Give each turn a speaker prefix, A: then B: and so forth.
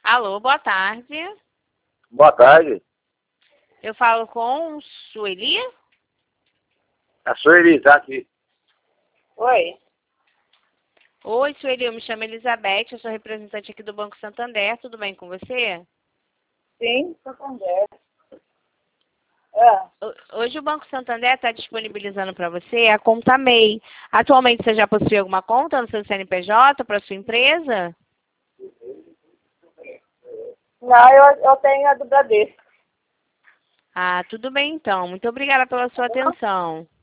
A: Alô, boa tarde.
B: Boa tarde.
A: Eu falo com Sueli?
B: A Sueli tá aqui.
C: Oi.
A: Oi, Sueli, eu me chamo Elizabeth, eu sou representante aqui do Banco Santander, tudo bem com você?
C: Sim, Santander.
A: Hoje o Banco Santander está disponibilizando para você a conta MEI. Atualmente você já possui alguma conta no seu CNPJ para sua empresa?
C: Não, eu tenho a do Bradesco.
A: Ah, tudo bem então. Muito obrigada pela sua atenção.